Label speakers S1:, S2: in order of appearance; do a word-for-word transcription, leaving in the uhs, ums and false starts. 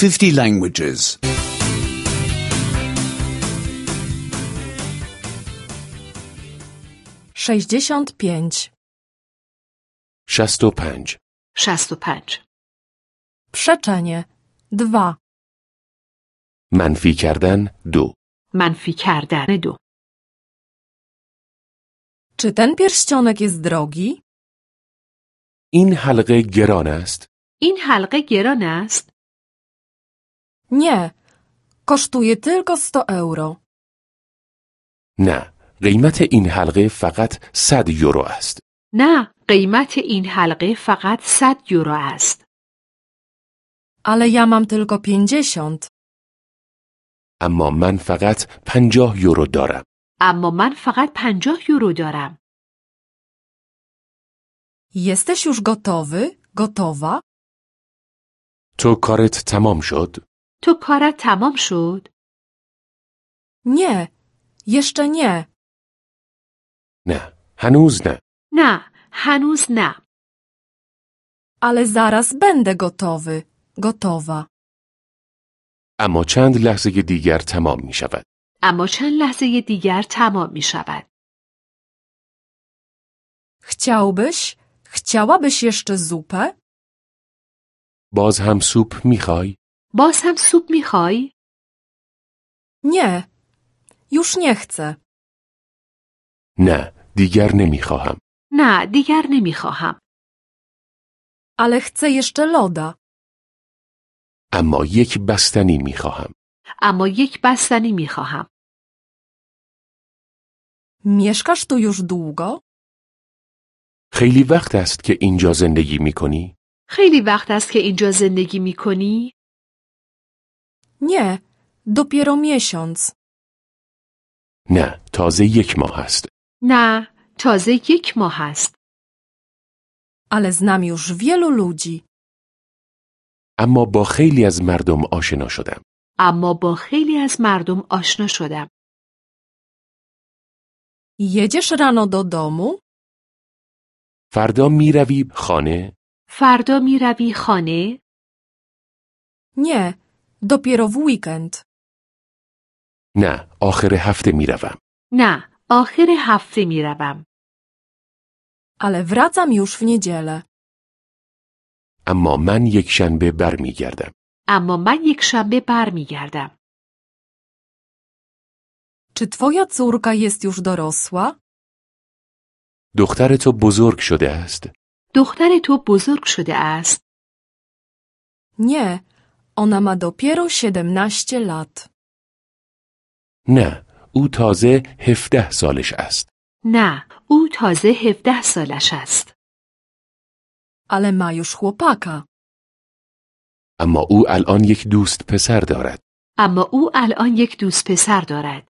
S1: fifty languages.
S2: sześćdziesiąt pięć.
S3: شست و پنج.
S4: شست و پنج.
S2: Przeczenie. Dwa.
S3: منفی کردن دو.
S4: منفی کردن دو.
S2: Czy ten pierścionek jest drogi?
S3: این حلقه گران است.
S4: این حلقه گران است؟
S2: Nie. Kosztuje tylko sto euro.
S3: نه، قیمت این حلقه فقط صد یورو است.
S4: نه، قیمت این حلقه فقط صد یورو است.
S2: Ale ja mam tylko pięćdziesiąt.
S3: اما من فقط پنجاه یورو دارم.
S4: اما من فقط پنجاه یورو دارم.
S2: Jesteś już gotowy? Gotowa?
S3: تو کارت تمام شد؟
S4: تو کارت تمام شد؟
S2: Nie. Jeszcze nie.
S3: نه، هنوز نه.
S4: نه، هنوز نه.
S2: Ale zaraz będę gotowy. Gotowa.
S3: اما چند لحظه دیگر تمام می شود.
S4: اما چند لحظه دیگر تمام می شود.
S2: Chciałbyś? Chciałabyś jeszcze zupę?
S3: باز هم سوپ می خوای؟
S4: باز هم سوپ می خوای؟
S2: Nie. Już nie chcę.
S3: نه، دیگر نمی خواهم.
S4: نه، دیگر نمی خواهم.
S2: Ale chcę jeszcze loda.
S3: اما یک بستنی می خواهم.
S4: اما یک بستنی می خواهم.
S2: Mieszkasz tu już długo?
S3: خیلی وقت است که اینجا زندگی می کنی؟
S4: خیلی وقت است که اینجا زندگی می کنی؟
S2: Nie. Dopiero miesiąc.
S3: نه، تازه یک ماه است.
S4: نه، تازه یک ماه است.
S2: Ale znam już wielu ludzi.
S3: اما با خیلی از مردم آشنا شدم.
S4: اما با خیلی از مردم آشنا شدم.
S2: Jedziesz rano do domu?
S3: فردا می روی خانه؟
S4: فردا می روی خانه؟
S2: Nie. Dopiero w weekend.
S3: نه، آخر هفته می روم.
S4: نه، آخر هفته می روم.
S2: Ale wracam już w niedzielę.
S3: اما من یک شنبه بر می گردم.
S4: اما من یک شنبه بر می گردم.
S2: Czy twoja córka jest już dorosła?
S3: دختر تو بزرگ شده است؟
S4: دختر تو بزرگ شده است؟
S2: Nie. Ona ma dopiero siedemnaście lat.
S3: نه، او تازه هفده سالش است.
S4: نه، او تازه هفده سالش است.
S2: Ale ma już chłopaka.
S3: اما او الان یک دوست پسر دارد.
S4: اما او الان یک دوست پسر دارد.